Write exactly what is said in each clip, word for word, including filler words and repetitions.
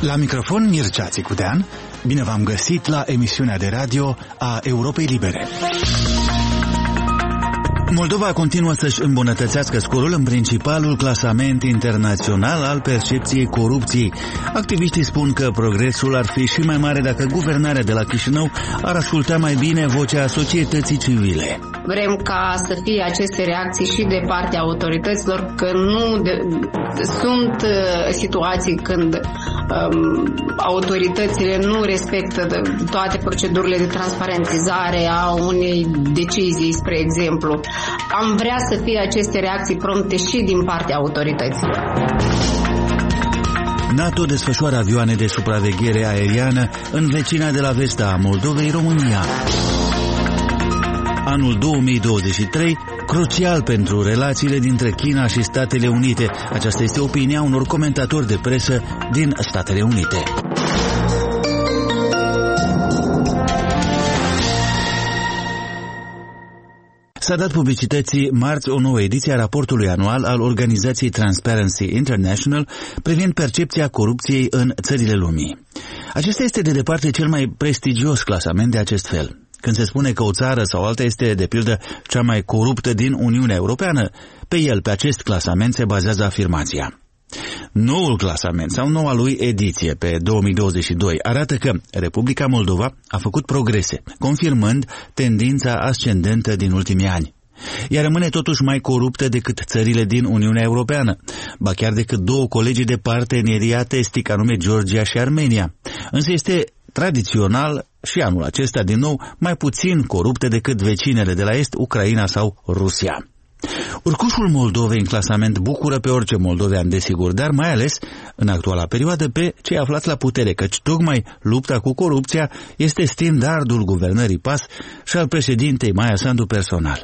La microfon Mircea Țicudean, bine v-am găsit la emisiunea de radio a Europei Libere. Moldova continuă să-și îmbunătățească scorul în principalul clasament internațional al percepției corupției. Activiștii spun că progresul ar fi și mai mare dacă guvernarea de la Chișinău ar asculta mai bine vocea societății civile. Vrem ca să fie aceste reacții și de partea autorităților, că nu de, sunt uh, situații când um, autoritățile nu respectă toate procedurile de transparentizare a unei decizii, spre exemplu. Am vrea să fie aceste reacții prompte și din partea autorităților. NATO desfășoară avioane de supraveghere aeriană în vecina de la vest a Moldovei, România. Anul două mii douăzeci și trei, crucial pentru relațiile dintre China și Statele Unite. Aceasta este opinia unor comentatori de presă din Statele Unite. S-a dat publicității marți o nouă ediție a raportului anual al organizației Transparency International privind percepția corupției în țările lumii. Acesta este de departe cel mai prestigios clasament de acest fel. Când se spune că o țară sau alta este, de pildă, cea mai coruptă din Uniunea Europeană, pe el, pe acest clasament, se bazează afirmația. Noul clasament sau noua lui ediție pe două mii douăzeci și doi arată că Republica Moldova a făcut progrese, confirmând tendința ascendentă din ultimii ani. Ea rămâne totuși mai coruptă decât țările din Uniunea Europeană, ba chiar decât două colegii de parteneriat estic, anume Georgia și Armenia. Însă este tradițional și anul acesta din nou mai puțin coruptă decât vecinele de la est, Ucraina sau Rusia. Urcușul Moldovei în clasament bucură pe orice moldovean, desigur, dar mai ales în actuala perioadă pe cei aflați la putere, căci tocmai lupta cu corupția este standardul guvernării P A S și al președintei Maia Sandu personal.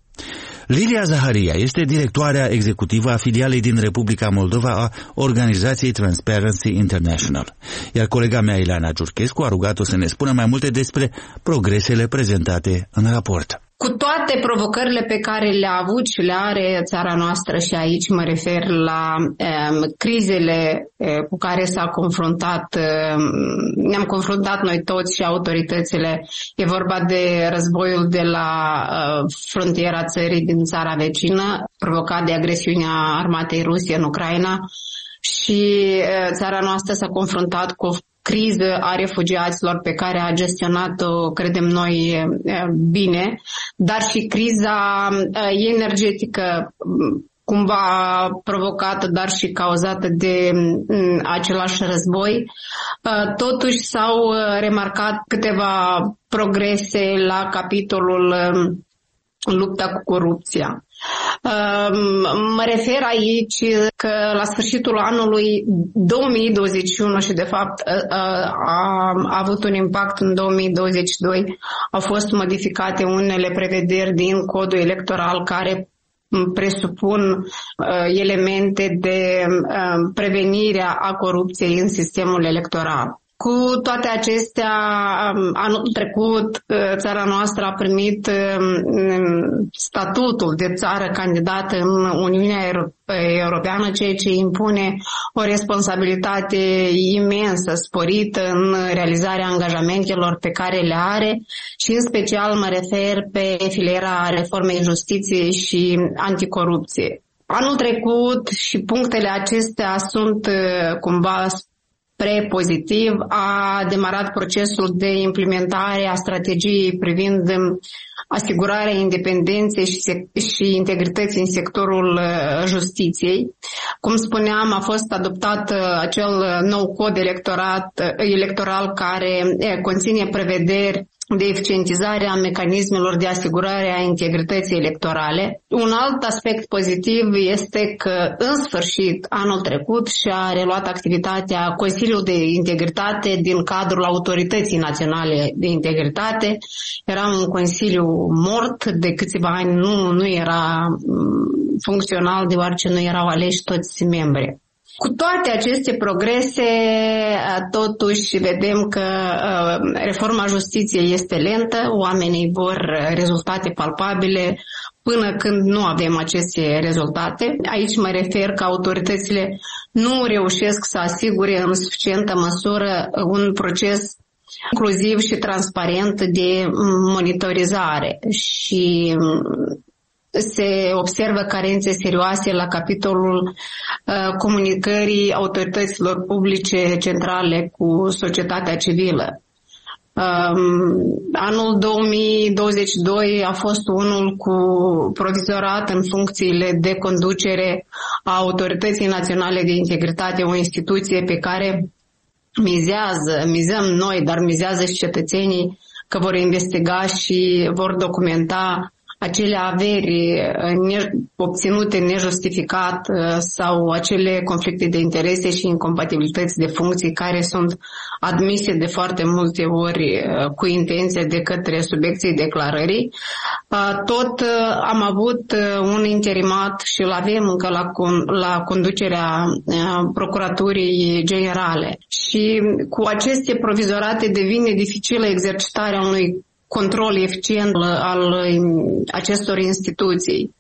Lilia Zaharia este directoarea executivă a filialei din Republica Moldova a organizației Transparency International, iar colega mea Ileana Giurchescu a rugat-o să ne spună mai multe despre progresele prezentate în raport. Cu toate provocările pe care le-a avut și le are țara noastră, și aici mă refer la um, crizele um, cu care s-a confruntat, um, ne-am confruntat noi toți și autoritățile. E vorba de războiul de la uh, frontiera țării din țara vecină, provocat de agresiunea armatei Rusiei în Ucraina, și uh, țara noastră s-a confruntat cu o criză a refugiaților pe care a gestionat-o, credem noi, bine, dar și criza energetică cumva provocată, dar și cauzată de același război. Totuși s-au remarcat câteva progrese la capitolul lupta cu corupția. Mă refer aici că la sfârșitul anului două mii douăzeci și unu și de fapt a avut un impact în două mii douăzeci și doi, au fost modificate unele prevederi din codul electoral care presupun elemente de prevenire a corupției în sistemul electoral. Cu toate acestea, anul trecut, țara noastră a primit statutul de țară candidată în Uniunea Europeană, ceea ce impune o responsabilitate imensă, sporită în realizarea angajamentelor pe care le are și în special mă refer pe filiera reformei justiției și anticorupție. Anul trecut și punctele acestea sunt cumva pre-pozitiv, a demarat procesul de implementare a strategiei privind asigurarea independenței și, și integrității în sectorul justiției. Cum spuneam, a fost adoptat acel nou cod electoral care conține prevederi de eficientizare a mecanismelor de asigurare a integrității electorale. Un alt aspect pozitiv este că, în sfârșit, anul trecut și-a reluat activitatea Consiliul de Integritate din cadrul Autorității Naționale de Integritate. Era un consiliu mort, de câțiva ani nu, nu era funcțional, deoarece nu erau aleși toți membrii. Cu toate aceste progrese, totuși vedem că reforma justiției este lentă, oamenii vor rezultate palpabile până când nu avem aceste rezultate. Aici mă refer că autoritățile nu reușesc să asigure în suficientă măsură un proces inclusiv și transparent de monitorizare și se observă carențe serioase la capitolul uh, comunicării autorităților publice centrale cu societatea civilă. Um, anul două mii douăzeci și doi a fost unul cu provizorat în funcțiile de conducere a Autorității Naționale de Integritate, o instituție pe care mizează, mizăm noi, dar mizează și cetățenii că vor investiga și vor documenta acele averi obținute nejustificat sau acele conflicte de interese și incompatibilități de funcții care sunt admise de foarte multe ori cu intenție de către subiecții declarării. Tot am avut un interimat și îl avem încă la, la conducerea Procuraturii Generale. Și cu aceste provizorate devine dificilă exercitarea unui control eficient al acestor instituții.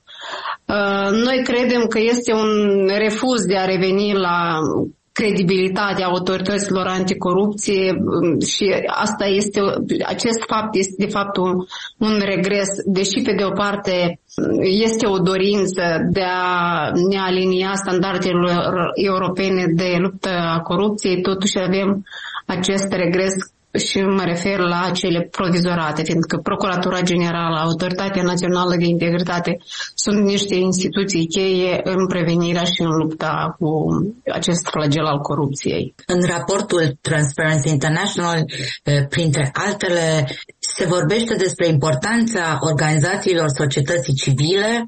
Noi credem că este un refuz de a reveni la credibilitatea autorităților anticorupție și asta este, acest fapt este de fapt un, un regres, deși pe de o parte este o dorință de a ne alinia standardelor europene de luptă a corupției, totuși avem acest regres și mă refer la cele provizorate, fiindcă Procuratura Generală, Autoritatea Națională de Integritate sunt niște instituții cheie în prevenirea și în lupta cu acest flagel al corupției. În raportul Transparency International, printre altele, se vorbește despre importanța organizațiilor societății civile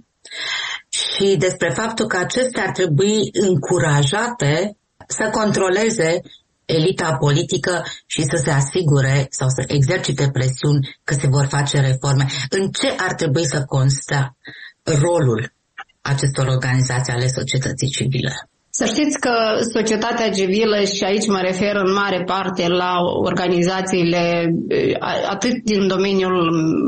și despre faptul că acestea ar trebui încurajate să controleze elita politică și să se asigure sau să exercite presiuni că se vor face reforme. În ce ar trebui să constă rolul acestor organizații ale societății civile? Să știți că societatea civilă, și aici mă refer în mare parte la organizațiile atât din domeniul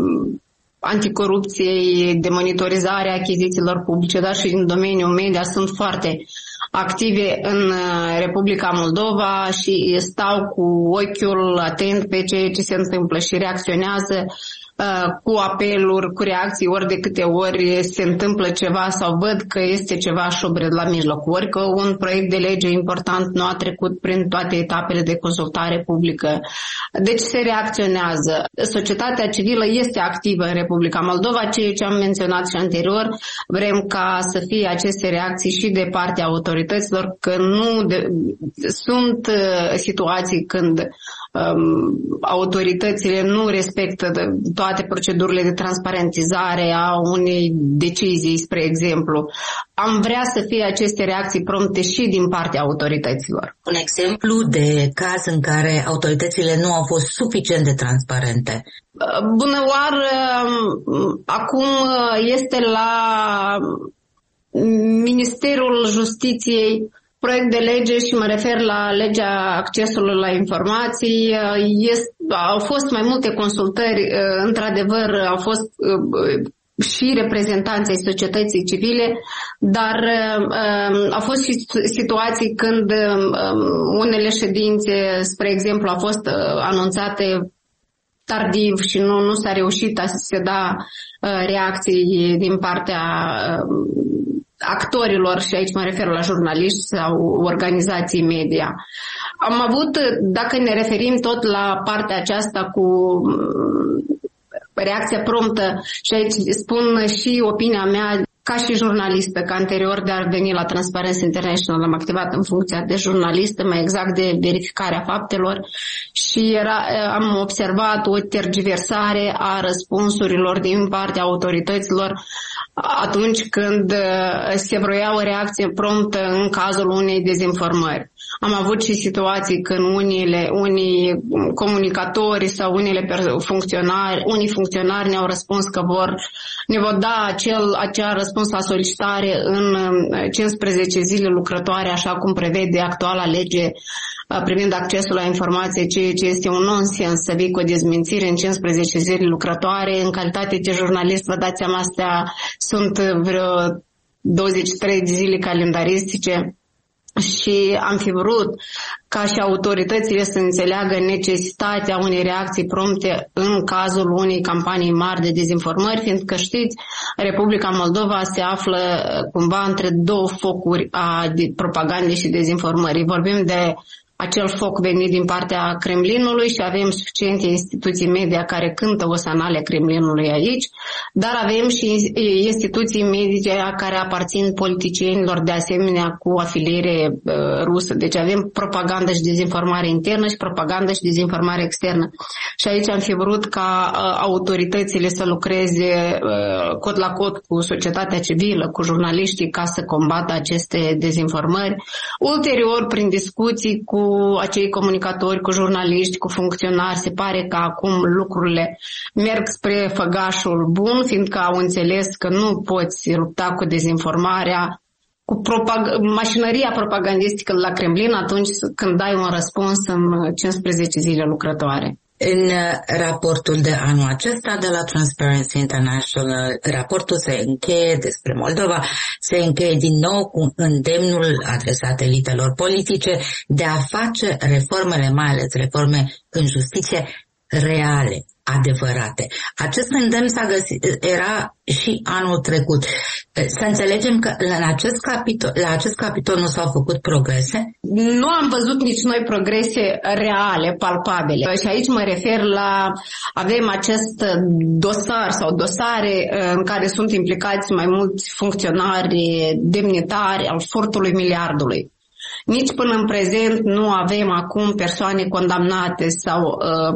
anticorupției, de monitorizare a achizițiilor publice, dar și din domeniul media, sunt foarte active în Republica Moldova și stau cu ochiul atent pe ceea ce se întâmplă și reacționează cu apeluri, cu reacții, ori de câte ori se întâmplă ceva sau văd că este ceva șubred la mijloc, ori că un proiect de lege important nu a trecut prin toate etapele de consultare publică. Deci se reacționează. Societatea civilă este activă în Republica Moldova, ceea ce am menționat și anterior. Vrem ca să fie aceste reacții și de partea autorităților, că nu de, sunt situații când um, autoritățile nu respectă toate procedurile de transparentizare a unei decizii, spre exemplu. Am vrea să fie aceste reacții prompte și din partea autorităților. Un exemplu de caz în care autoritățile nu au fost suficient de transparente. Bună oară! Acum este la Ministerul Justiției proiect de lege și mă refer la legea accesului la informații. Este, au fost mai multe consultări, într-adevăr au fost și reprezentanții societății civile, dar au fost și situații când unele ședințe, spre exemplu, au fost anunțate tardiv și nu, nu s-a reușit a se da reacții din partea actorilor, și aici mă refer la jurnaliști sau organizații media. Am avut, dacă ne referim tot la partea aceasta cu reacția promptă, și aici spun și opinia mea ca și jurnalistă, că anterior de a veni la Transparency International am activat în funcția de jurnalistă, mai exact de verificarea faptelor, și era, am observat o tergiversare a răspunsurilor din partea autorităților atunci când se vroia o reacție promptă în cazul unei dezinformări. Am avut și situații când unile, unii comunicatori sau unele funcționari, unii funcționari ne-au răspuns că vor, ne vor da acel, acea răspuns răspuns la solicitare în cincisprezece zile lucrătoare, așa cum prevede actuala lege privind accesul la informație, ceea ce este un nonsens să vii cu o dezmințire în cincisprezece zile lucrătoare. În calitate de jurnalist, vă dați seama, astea sunt vreo douăzeci și trei de zile calendaristice. Și am fi vrut ca și autoritățile să înțeleagă necesitatea unei reacții prompte în cazul unei campanii mari de dezinformări, fiindcă știți, Republica Moldova se află cumva între două focuri a propagandei și dezinformării. Vorbim de acel foc venit din partea Kremlinului și avem suficiente instituții media care cântă osanale Kremlinului aici, dar avem și instituții media care aparțin politicienilor de asemenea cu afiliere uh, rusă. Deci avem propagandă și dezinformare internă și propagandă și dezinformare externă. Și aici am fi vrut ca uh, autoritățile să lucreze uh, cot la cot cu societatea civilă, cu jurnaliștii, ca să combată aceste dezinformări. Ulterior, prin discuții cu acei comunicatori, cu jurnaliști, cu funcționari, se pare că acum lucrurile merg spre făgașul bun, fiindcă au înțeles că nu poți lupta cu dezinformarea, cu propag- mașinăria propagandistică la Kremlin atunci când dai un răspuns în cincisprezece zile lucrătoare. În raportul de anul acesta de la Transparency International, raportul se încheie despre Moldova, se încheie din nou cu îndemnul adresat elitelor politice de a face reformele, mai ales reforme în justiție, reale, adevărate. Acest îndemn s-a găsit, era și anul trecut. Să înțelegem că în acest capitol, la acest capitol nu s-au făcut progrese? Nu am văzut nici noi progrese reale, palpabile. Și aici mă refer la, avem acest dosar sau dosare în care sunt implicați mai mulți funcționari, demnitari al furtului miliardului. Nici până în prezent nu avem acum persoane condamnate sau uh,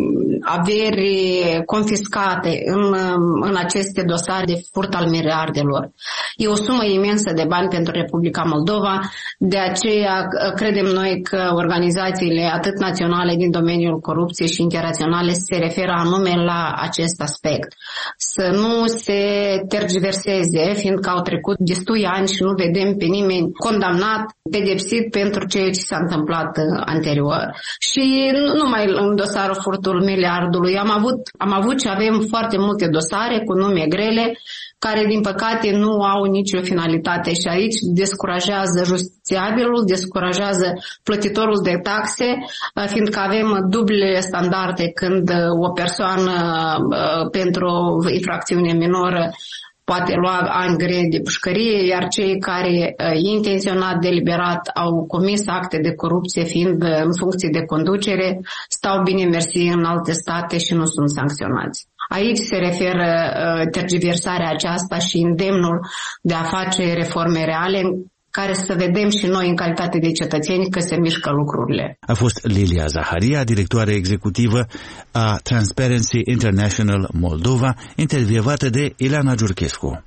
averi confiscate în, în aceste dosare de furt al miliardelor. E o sumă imensă de bani pentru Republica Moldova, de aceea credem noi că organizațiile atât naționale din domeniul corupției și internaționale se referă anume la acest aspect. Să nu se tergiverseze, fiindcă au trecut destui ani și nu vedem pe nimeni condamnat, pedepsit pentru ceea ce s-a întâmplat anterior. Și nu numai în dosarul furtul miliardului. Am avut, am avut și avem foarte multe dosare cu nume grele care, din păcate, nu au nicio finalitate și aici descurajează justițiabilul, descurajează plătitorul de taxe, fiindcă avem duble standarde când o persoană pentru o infracțiune minoră poate lua ani grei de pușcărie, iar cei care intenționat, deliberat au comis acte de corupție, fiind în funcție de conducere, stau bine mersi în alte state și nu sunt sancționați. Aici se referă uh, tergiversarea aceasta și îndemnul de a face reforme reale care să vedem și noi în calitate de cetățeni că se mișcă lucrurile. A fost Lilia Zaharia, directoare executivă a Transparency International Moldova, intervievată de Ileana Giurchescu.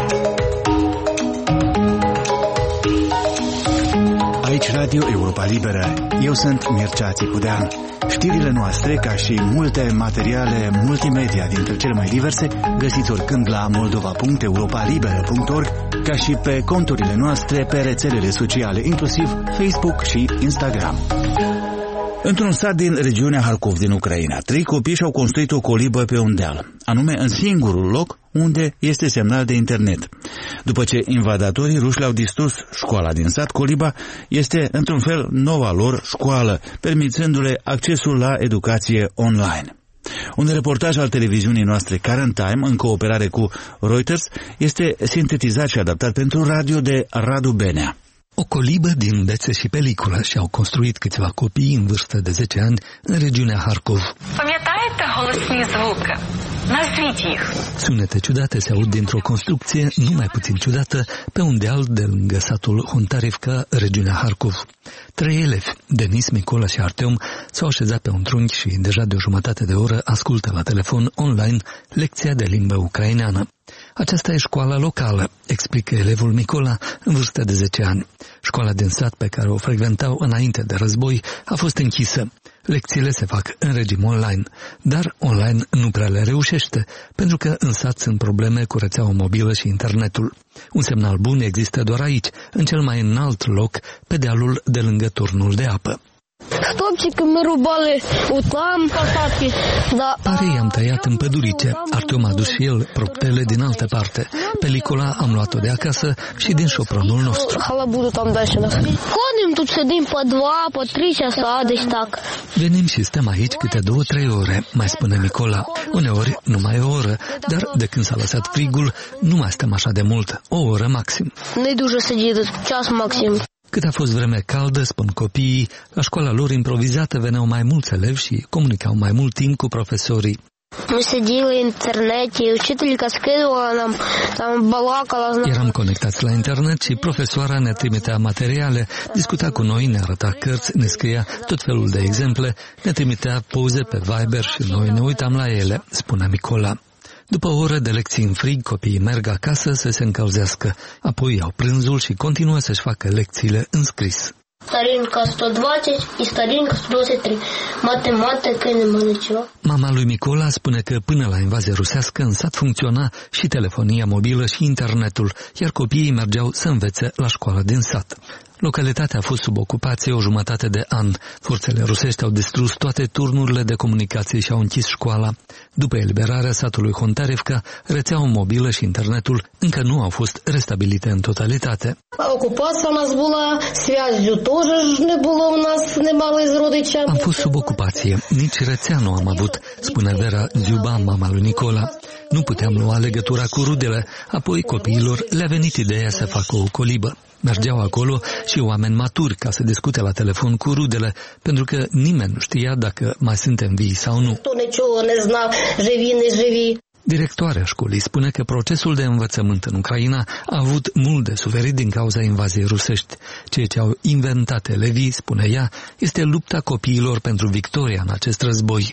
Aici Radio Europa Liberă. Eu sunt Mircea Țicudean. Știrile noastre, ca și multe materiale multimedia dintre cele mai diverse, găsiți oricând la moldova punct europa liberă punct org, ca și pe conturile noastre pe rețelele sociale, inclusiv Facebook și Instagram. Într-un sat din regiunea Harkov din Ucraina, trei copii și-au construit o colibă pe un deal, anume în singurul loc unde este semnal de internet. După ce invadatorii ruși le-au distrus școala din sat, coliba este într-un fel noua lor școală, permițându-le accesul la educație online. Un reportaj al televiziunii noastre Current Time, în cooperare cu Reuters, este sintetizat și adaptat pentru radio de Radu Benea. O colibă din bețe și peliculă și-au construit câțiva copii în vârstă de zece ani în regiunea Harkov. Sunete ciudate se aud dintr-o construcție nu mai puțin ciudată pe un deal de lângă satul Hontarivka, regiunea Harkov. Trei elevi, Denis, Micola și Arteom, s-au așezat pe un trunchi și deja de o jumătate de oră ascultă la telefon online lecția de limbă ucraineană. Aceasta e școala locală, explică elevul Micola, în vârstă de zece ani. Școala din sat pe care o frecventau înainte de război a fost închisă. Lecțiile se fac în regim online, dar online nu prea le reușește, pentru că în sat sunt probleme cu rețeaua mobilă și internetul. Un semnal bun există doar aici, în cel mai înalt loc, pe dealul de lângă turnul de apă. Pare i-am tăiat în pădurice. Artem a dus și el proptele din altă parte. Pelicola am luat-o de acasă și din șopronul nostru. Venim și stăm aici câte două-trei ore, mai spune Nicola. Uneori numai o oră, dar de când s-a lăsat frigul, nu mai stăm așa de mult, o oră maxim. Cât a fost vreme caldă, spun copiii, la școala lor improvizată veneau mai mulți elevi și comunicau mai mult timp cu profesorii. Eram conectați la internet și profesoara ne trimitea materiale, discuta cu noi, ne arăta cărți, ne scria tot felul de exemple, ne trimitea poze pe Viber și noi ne uitam la ele, spune Nicola. După o oră de lecții în frig, copiii merg acasă să se încălzească, apoi iau prânzul și continuă să-și facă lecțiile în scris. Starinca o sută douăzeci și Starinca o sută douăzeci și trei. Matematică, niciva. Mama lui Nicola spune că până la invazia rusească în sat funcționa și telefonia mobilă și internetul, iar copiii mergeau să învețe la școala din sat. Localitatea a fost sub ocupație o jumătate de an. Forțele rusești au distrus toate turnurile de comunicație și au închis școala. După eliberarea satului Hontarevka, rețeaua mobilă și internetul încă nu au fost restabilite în totalitate. Ocupația нас була, связью тоже не було у нас немало із родичами. Am fost sub ocupație, nici rețea nu am avut, spune Vera Dziuba, mama lui Nicola. Nu puteam lua legătura cu rudele, apoi copiilor le-a venit ideea să facă o colibă. Mergeau acolo și oameni maturi ca să discute la telefon cu rudele, pentru că nimeni nu știa dacă mai suntem vii sau nu. Directoarea școlii spune că procesul de învățământ în Ucraina a avut mult de suferit din cauza invaziei rusești. Ceea ce au inventat elevii, spune ea, este lupta copiilor pentru victoria în acest război.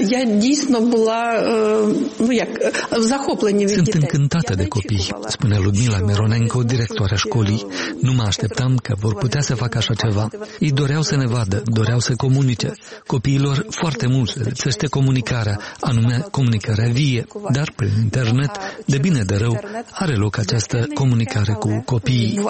Sunt încântată de copii, spune Ludmila Mironenko, directoarea școlii. Nu mă așteptam că vor putea să facă așa ceva. Ei doreau să ne vadă, doreau să comunice. Copiilor foarte mult le lipsește comunicarea, anume comunicarea vie, dar prin internet, de bine de rău, are loc această comunicare cu copiii.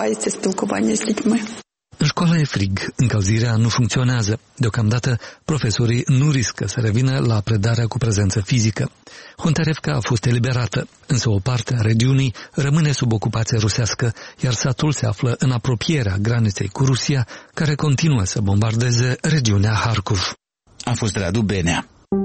În școală e frig, încălzirea nu funcționează. Deocamdată, profesorii nu riscă să revină la predarea cu prezență fizică. Hontarevka a fost eliberată, însă o parte a regiunii rămâne sub ocupație rusească, iar satul se află în apropierea graniței cu Rusia, care continuă să bombardeze regiunea Harkov. A fost Radu Benea.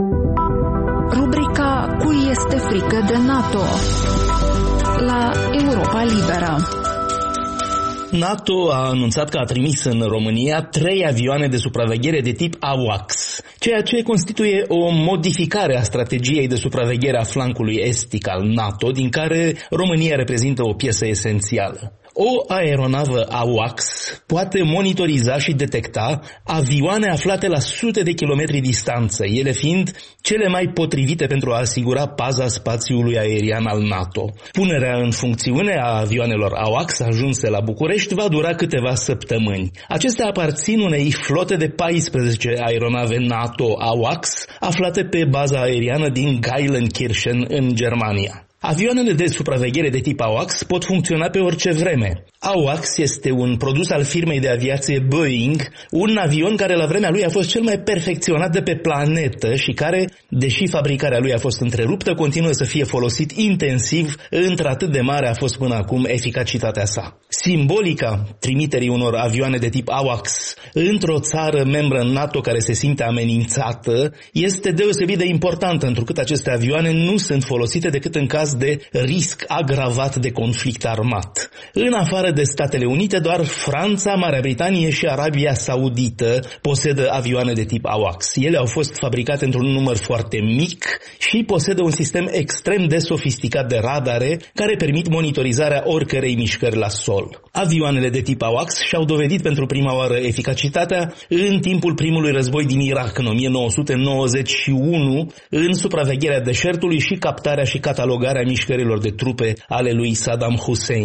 Rubrica Cui este frică de NATO la Europa Liberă. NATO a anunțat că a trimis în România trei avioane de supraveghere de tip AWACS, ceea ce constituie o modificare a strategiei de supraveghere a flancului estic al NATO, din care România reprezintă o piesă esențială. O aeronavă AWACS poate monitoriza și detecta avioane aflate la sute de kilometri distanță, ele fiind cele mai potrivite pentru a asigura paza spațiului aerian al NATO. Punerea în funcțiune a avioanelor AWACS ajunse la București va dura câteva săptămâni. Acestea aparțin unei flote de paisprezece aeronave NATO AWACS aflate pe baza aeriană din Geilenkirchen în Germania. Avioanele de supraveghere de tip AWACS pot funcționa pe orice vreme. AWACS este un produs al firmei de aviație Boeing, un avion care la vremea lui a fost cel mai perfecționat de pe planetă și care, deși fabricarea lui a fost întreruptă, continuă să fie folosit intensiv, într-atât de mare a fost până acum eficacitatea sa. Simbolica trimiterii unor avioane de tip AWACS într-o țară membră NATO care se simte amenințată este deosebit de importantă, întrucât aceste avioane nu sunt folosite decât în caz de risc agravat de conflict armat. În afară de Statele Unite, doar Franța, Marea Britanie și Arabia Saudită posedă avioane de tip AWACS. Ele au fost fabricate într-un număr foarte mic și posedă un sistem extrem de sofisticat de radare care permit monitorizarea oricărei mișcări la sol. Avioanele de tip AWACS și-au dovedit pentru prima oară eficacitatea în timpul primului război din Irak în o mie nouă sute nouăzeci și unu în supravegherea deșertului și captarea și catalogarea mișcărilor de trupe ale lui Saddam Hussein.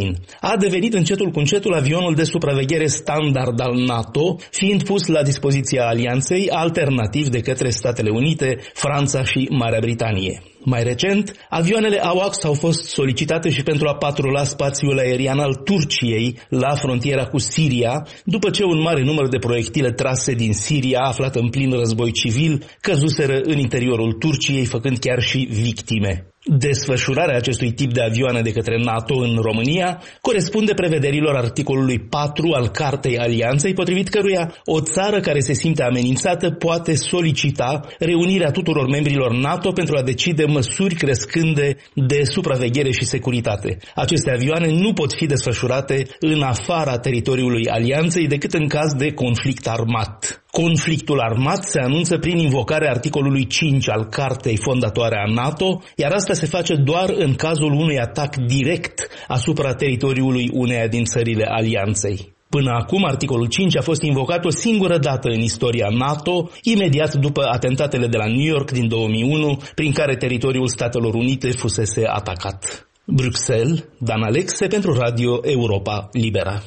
a devenit încetul cu încetul avionul de supraveghere standard al NATO, fiind pus la dispoziția alianței alternativ de către Statele Unite, Franța și Marea Britanie. Mai recent, avioanele AWACS au fost solicitate și pentru a patrula spațiul aerian al Turciei la frontiera cu Siria, după ce un mare număr de proiectile trase din Siria, aflată în plin război civil, căzuseră în interiorul Turciei, făcând chiar și victime. Desfășurarea acestui tip de avioane de către NATO în România corespunde prevederilor articolului patru al Cartei Alianței, potrivit căruia o țară care se simte amenințată poate solicita reunirea tuturor membrilor NATO pentru a decide măsuri crescânde de supraveghere și securitate. Aceste avioane nu pot fi desfășurate în afara teritoriului Alianței decât în caz de conflict armat. Conflictul armat se anunță prin invocarea articolului cinci al Cartei fondatoare a NATO, iar asta se face doar în cazul unui atac direct asupra teritoriului uneia din țările Alianței. Până acum, articolul cinci a fost invocat o singură dată în istoria NATO, imediat după atentatele de la New York din două mii unu, prin care teritoriul Statelor Unite fusese atacat. Bruxelles, Dan Alexe pentru Radio Europa Liberă.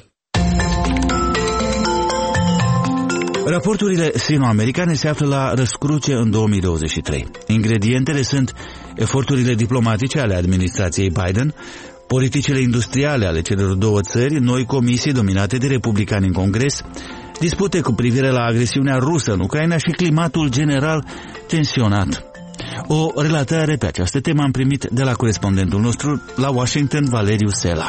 Raporturile sino-americane se află la răscruce în două mii douăzeci și trei. Ingredientele sunt eforturile diplomatice ale administrației Biden, politicile industriale ale celor două țări, noi comisii dominate de republicani în Congres, dispute cu privire la agresiunea rusă în Ucraina și climatul general tensionat. O relatare pe această temă am primit de la corespondentul nostru la Washington, Valeriu Sela.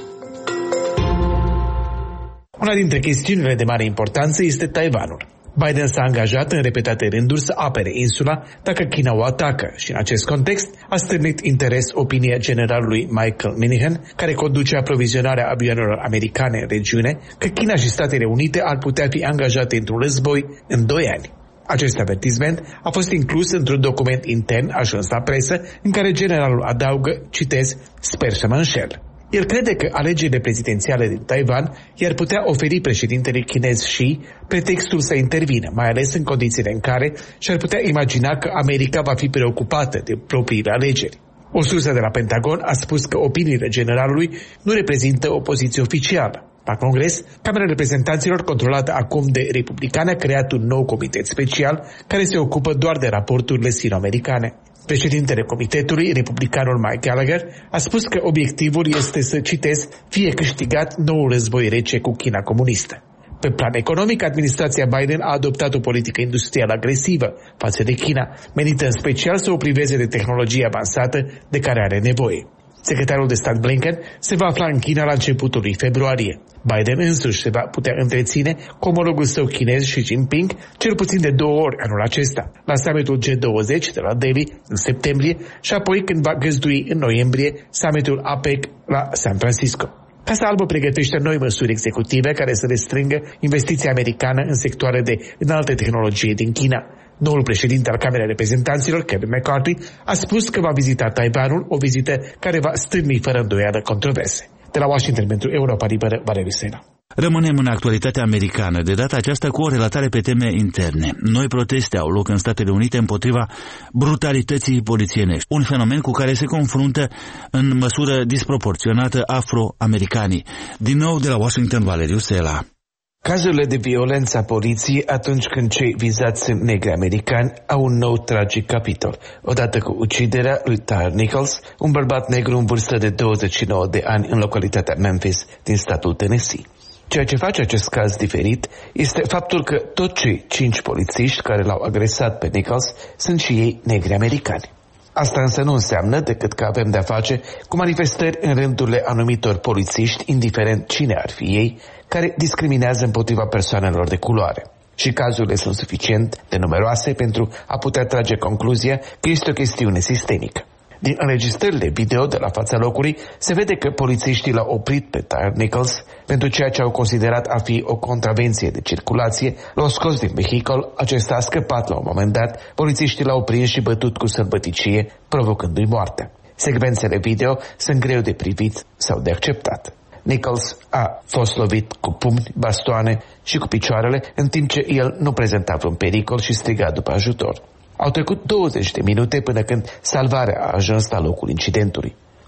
Una dintre chestiunile de mare importanță este Taiwanul. Biden s-a angajat în repetate rânduri să apere insula dacă China o atacă și în acest context a stârnit interes opinia generalului Michael Minihan, care conduce aprovizionarea avioanelor americane în regiune, că China și Statele Unite ar putea fi angajate într-un război în doi ani. Acest avertisment a fost inclus într-un document intern ajuns la presă, în care generalul adaugă, citez, sper să mă înșel. El crede că alegerile prezidențiale din Taiwan i-ar putea oferi președintele chinez Xi pretextul să intervină, mai ales în condițiile în care și-ar putea imagina că America va fi preocupată de propriile alegeri. O sursă de la Pentagon a spus că opiniile generalului nu reprezintă o poziție oficială. La Congres, Camera Reprezentanților, controlată acum de republicani, a creat un nou comitet special care se ocupă doar de raporturile sino-americane. Președintele comitetului, republicanul Mike Gallagher, a spus că obiectivul este să, citez, fie câștigat noul război rece cu China comunistă. Pe plan economic, administrația Biden a adoptat o politică industrială agresivă față de China, menită în special să o priveze de tehnologie avansată de care are nevoie. Secretarul de stat Blinken se va afla în China la începutul lui februarie. Biden însuși se va putea întreține cu omologul său chinez Xi Jinping cel puțin de două ori anul acesta, la summitul G douăzeci de la Delhi în septembrie și apoi când va găzdui în noiembrie summitul A P E C la San Francisco. Casa Albă pregătește noi măsuri executive care să restrângă investiția americană în sectoare de înaltă tehnologie din China. Noul președinte al Camerei Reprezentanților, Kevin McCarthy, a spus că va vizita Taiwanul, o vizită care va stârni fără îndoială controverse. De la Washington pentru Europa Liberă, Valeriu Sela. Rămânem în actualitatea americană, de data aceasta cu o relatare pe teme interne. Noi proteste au loc în Statele Unite împotriva brutalității polițienești, un fenomen cu care se confruntă în măsură disproporționată afroamericanii. Din nou de la Washington, Valeriu Sela. Cazurile de violență a poliției atunci când cei vizați sunt negri americani au un nou tragic capitol, odată cu uciderea lui Tyre Nichols, un bărbat negru în vârstă de douăzeci și nouă de ani în localitatea Memphis din statul Tennessee. Ceea ce face acest caz diferit este faptul că toți cei cinci polițiști care l-au agresat pe Nichols sunt și ei negri americani. Asta însă nu înseamnă decât că avem de-a face cu manifestări în rândurile anumitor polițiști, indiferent cine ar fi ei, care discriminează împotriva persoanelor de culoare. Și cazurile sunt suficient de numeroase pentru a putea trage concluzia că este o chestiune sistemică. Din înregistrările video de la fața locului se vede că polițiștii l-au oprit pe Tyre Nichols pentru ceea ce au considerat a fi o contravenție de circulație, l-au scos din vehicul, acesta a scăpat la un moment dat, polițiștii l-au prins și bătut cu sălbăticie, provocându-i moartea. Secvențele video sunt greu de privit sau de acceptat. Nichols a fost lovit cu pumni, bastoane și cu picioarele, în timp ce el nu prezenta vreun pericol și striga după ajutor. Au trecut douăzeci de minute până când salvarea a ajuns la locul incidentului.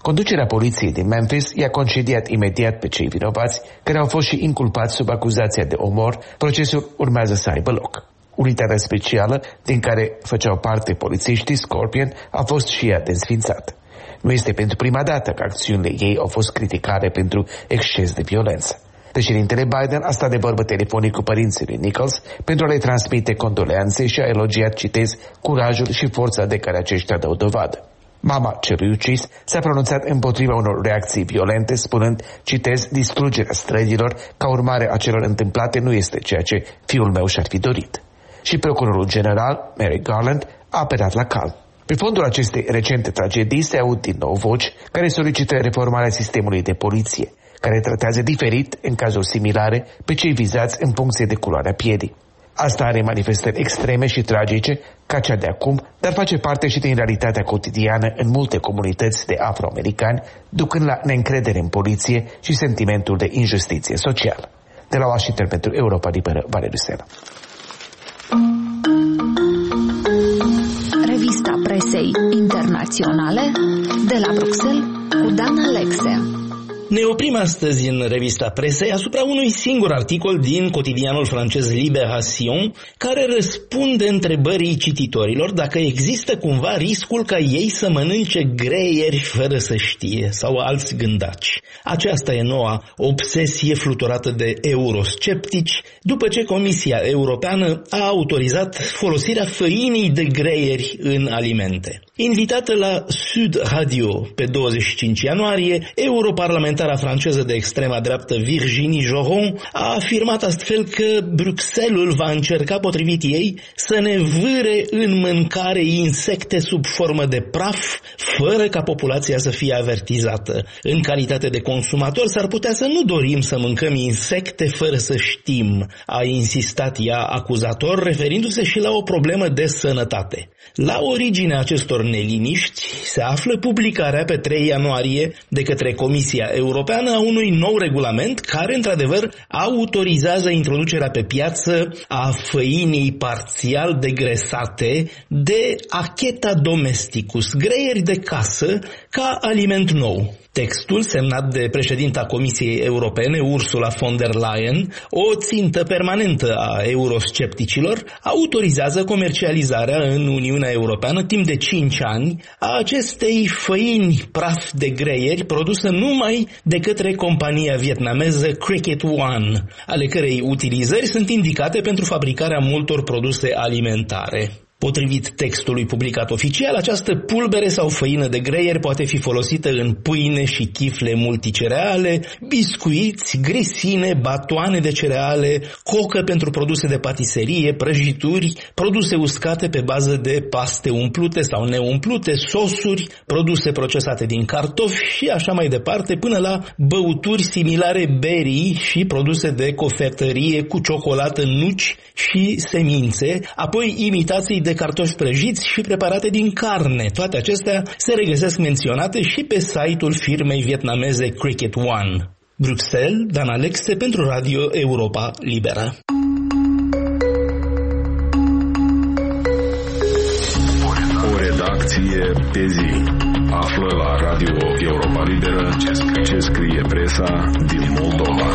Conducerea poliției din Memphis i-a concediat imediat pe cei vinovați, care au fost și inculpați sub acuzația de omor. Procesul urmează să aibă loc. Unitatea specială, din care făceau parte polițiștii Scorpion, a fost și ea desfințată. Nu este pentru prima dată că acțiunile ei au fost criticate pentru exces de violență. Președintele Biden a stat de vorbă telefonic cu părinții lui Nichols pentru a le transmite condoleanțe și a elogiat, citez, curajul și forța de care aceștia dau dovadă. Mama celui ucis s-a pronunțat împotriva unor reacții violente, spunând, citez, distrugerea străzilor ca urmare a celor întâmplate nu este ceea ce fiul meu și-ar fi dorit. Și procurorul general, Merrick Garland, a apelat la calm. Pe fondul acestei recente tragedii se aud din nou voci care solicită reformarea sistemului de poliție, care tratează diferit, în cazuri similare, pe cei vizați în funcție de culoarea pielii. Asta are manifestări extreme și tragice, ca cea de acum, dar face parte și din realitatea cotidiană în multe comunități de afroamericani, ducând la neîncredere în poliție și sentimentul de injustiție socială. De la Washington pentru Europa Liberă, Valeriu Sena. Revista presei internaționale de la Bruxelles cu Dan Alexe. Ne oprim astăzi în revista presei asupra unui singur articol din cotidianul francez Libération, care răspunde întrebării cititorilor dacă există cumva riscul ca ei să mănânce greieri fără să știe, sau alți gândaci. Aceasta e noua obsesie fluturată de eurosceptici, după ce Comisia Europeană a autorizat folosirea făinii de greieri în alimente. Invitată la Sud Radio pe douăzeci și cinci ianuarie, europarlamentara franceză de extrema dreaptă Virginie Joron a afirmat astfel că Bruxelles va încerca, potrivit ei, să ne vâre în mâncare insecte sub formă de praf, fără ca populația să fie avertizată. În calitate de consumator s-ar putea să nu dorim să mâncăm insecte fără să știm, a insistat ea acuzator, referindu-se și la o problemă de sănătate. La originea acestor neliniști se află publicarea pe trei ianuarie de către Comisia Europeană a unui nou regulament care, într-adevăr, autorizează introducerea pe piață a făinii parțial degresate de Acheta domesticus, greieri de casă, ca aliment nou. Textul, semnat de președinta Comisiei Europene, Ursula von der Leyen, o țintă permanentă a euroscepticilor, autorizează comercializarea în Uniunea Europeană timp de cinci ani a acestei făini praf de greieri produsă numai de către compania vietnameză Cricket One, ale cărei utilizări sunt indicate pentru fabricarea multor produse alimentare. Potrivit textului publicat oficial, această pulbere sau făină de greier poate fi folosită în pâine și chifle multicereale, biscuiți, grisine, batoane de cereale, cocă pentru produse de patiserie, prăjituri, produse uscate pe bază de paste umplute sau neumplute, sosuri, produse procesate din cartofi și așa mai departe, până la băuturi similare berii și produse de cofetărie cu ciocolată, nuci și semințe, apoi imitații de cartofi prăjiți și preparate din carne. Toate acestea se regăsesc menționate și pe site-ul firmei vietnameze Cricket One. Bruxelles, Dan Alexe pentru Radio Europa Liberă. O redacție de zi. Află la Radio Europa Liberă ce scrie presa din Moldova.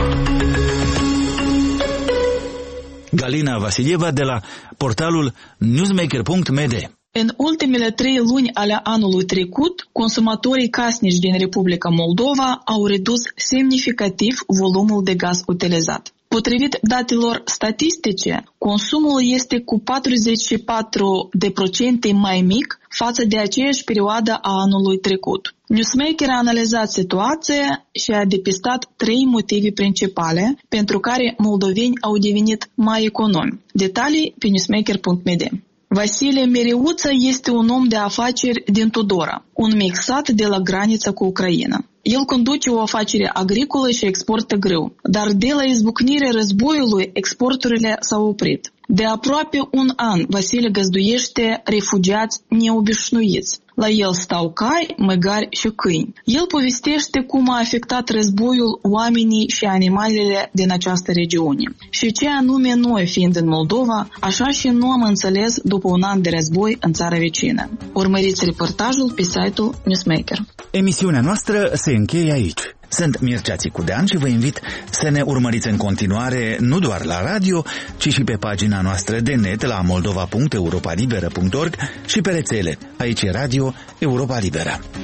Galina Vasilieva de la portalul newsmaker punct m d. În ultimele trei luni ale anului trecut, consumatorii casnici din Republica Moldova au redus semnificativ volumul de gaz utilizat. Potrivit datelor statistice, consumul este cu patruzeci și patru la sută mai mic față de aceeași perioadă a anului trecut. Newsmaker a analizat situația și a depistat trei motive principale pentru care moldoveni au devenit mai economi. Detalii pe newsmaker punct m d. Vasile Mereuță este un om de afaceri din Tudora, un mic sat de la granița cu Ucraina. El conduce o afacere agricolă și exportă grâu, dar de la izbucnirea războiului exporturile s-au oprit. De aproape un an, Vasile găzduiește refugiați neobișnuiți. La el stau cai, măgari și câini. El povestește cum a afectat războiul oamenii și animalele din această regiune. Și ce anume noi, fiind în Moldova, așa și nu am înțeles după un an de război în țara vecină. Urmăriți reportajul pe site-ul Newsmaker. Emisiunea noastră se încheie aici. Sunt Mircea Țicudean și vă invit să ne urmăriți în continuare nu doar la radio, ci și pe pagina noastră de net la moldova punct europa liberă punct org și pe rețele. Aici e Radio Europa Liberă.